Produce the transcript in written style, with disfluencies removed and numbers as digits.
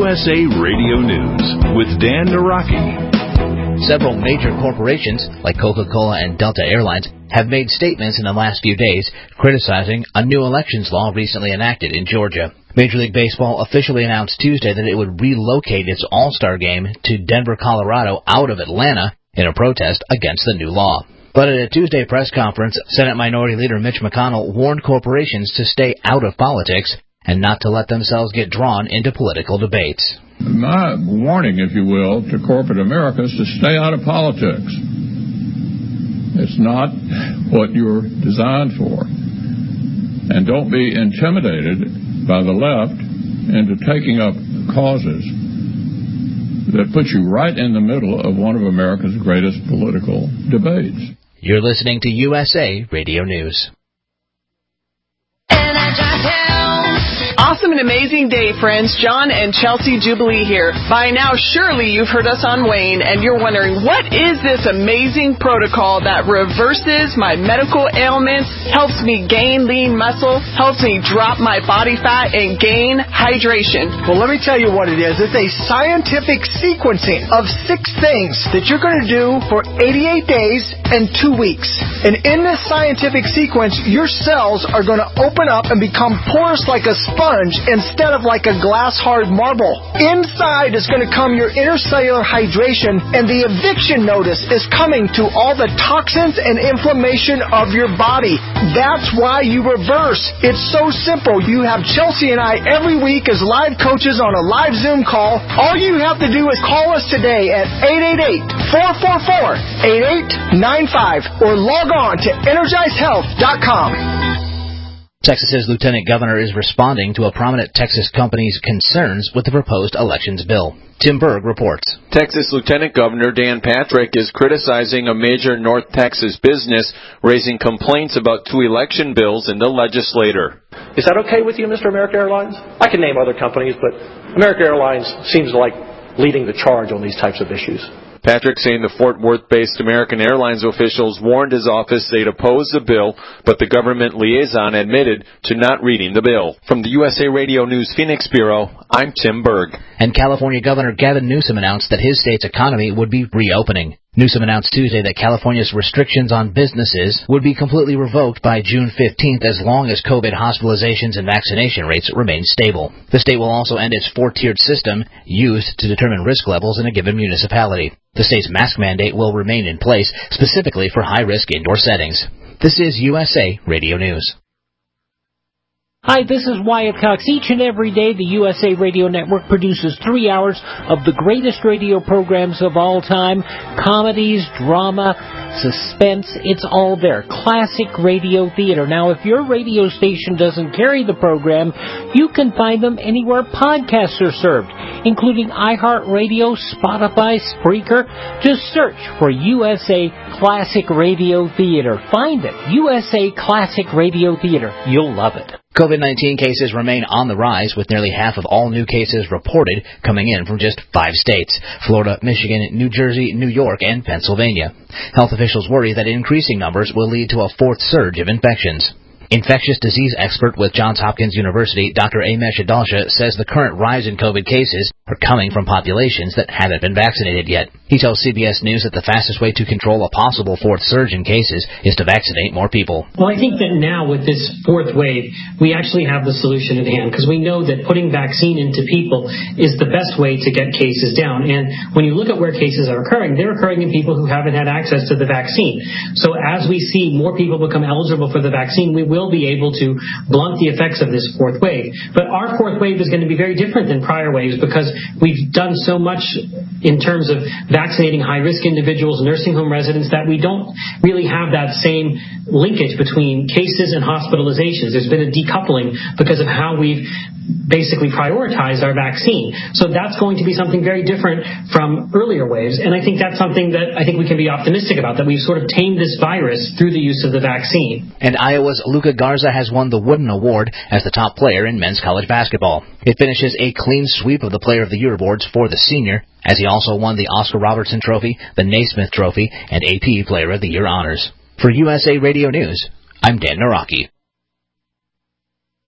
USA Radio News with Dan Naraki. Several major corporations, like Coca-Cola and Delta Airlines, have made statements in the last few days criticizing a new elections law recently enacted in Georgia. Major League Baseball officially announced Tuesday that it would relocate its All-Star game to Denver, Colorado, out of Atlanta in a protest against the new law. But at a Tuesday press conference, Senate Minority Leader Mitch McConnell warned corporations to stay out of politics and not to let themselves get drawn into political debates. My warning, if you will, to corporate America is to stay out of politics. It's not what you're designed for. And don't be intimidated by the left into taking up causes that put you right in the middle of one of America's greatest political debates. You're listening to USA Radio News. Awesome and amazing day, friends. John and Chelsea Jubilee here. By now, surely you've heard us on Wayne, and you're wondering, what is this amazing protocol that reverses my medical ailments, helps me gain lean muscle, helps me drop my body fat, and gain hydration? Well, let me tell you what it is. It's a scientific sequencing of 6 things that you're going to do for 88 days and 2 weeks. And in this scientific sequence, your cells are going to open up and become porous like a sponge instead of like a glass-hard marble. Inside is going to come your intercellular hydration, and the eviction notice is coming to all the toxins and inflammation of your body. That's why you reverse. It's so simple. You have Chelsea and I every week as live coaches on a live Zoom call. All you have to do is call us today at 888-444-8895 or log on to EnergizeHealth.com. Texas's lieutenant governor is responding to a prominent Texas company's concerns with the proposed elections bill. Tim Berg reports. Texas Lieutenant Governor Dan Patrick is criticizing a major North Texas business raising complaints about 2 election bills in the legislature. Is that okay with you, Mr. American Airlines? I can name other companies, but American Airlines seems like leading the charge on these types of issues. Patrick saying the Fort Worth-based American Airlines officials warned his office they'd oppose the bill, but the government liaison admitted to not reading the bill. From the USA Radio News Phoenix Bureau, I'm Tim Berg. And California Governor Gavin Newsom announced that his state's economy would be reopening. Newsom announced Tuesday that California's restrictions on businesses would be completely revoked by June 15th as long as COVID hospitalizations and vaccination rates remain stable. The state will also end its 4-tiered system used to determine risk levels in a given municipality. The state's mask mandate will remain in place, specifically for high-risk indoor settings. This is USA Radio News. Hi, this is Wyatt Cox. Each and every day, the USA Radio Network produces 3 hours of the greatest radio programs of all time. Comedies, drama, suspense, it's all there. Classic radio theater. Now, if your radio station doesn't carry the program, you can find them anywhere podcasts are served, including iHeartRadio, Spotify, Spreaker. Just search for USA Classic Radio Theater. Find it. USA Classic Radio Theater. You'll love it. COVID-19 cases remain on the rise, with nearly half of all new cases reported coming in from just 5 states: Florida, Michigan, New Jersey, New York, and Pennsylvania. Health officials worry that increasing numbers will lead to a 4th surge of infections. Infectious disease expert with Johns Hopkins University, Dr. Amesh Adalsha, says the current rise in COVID cases are coming from populations that haven't been vaccinated yet. He tells CBS News that the fastest way to control a possible 4th surge in cases is to vaccinate more people. Well, I think that now with this 4th wave, we actually have the solution at hand, because we know that putting vaccine into people is the best way to get cases down. And when you look at where cases are occurring, they're occurring in people who haven't had access to the vaccine. So as we see more people become eligible for the vaccine, we will be able to blunt the effects of this 4th wave. But our 4th wave is going to be very different than prior waves, because we've done so much in terms of vaccinating high-risk individuals, nursing home residents, that we don't really have that same linkage between cases and hospitalizations. There's been a decoupling because of how we've basically prioritized our vaccine. So that's going to be something very different from earlier waves, and I think that's something that I think we can be optimistic about, that we've sort of tamed this virus through the use of the vaccine. And Iowa's Luka Garza has won the Wooden Award as the top player in men's college basketball. It finishes a clean sweep of the Player of the Year awards for the senior, as he also won the Oscar Robertson Trophy, the Naismith Trophy, and AP Player of the Year honors. For USA Radio News, I'm Dan Naraki.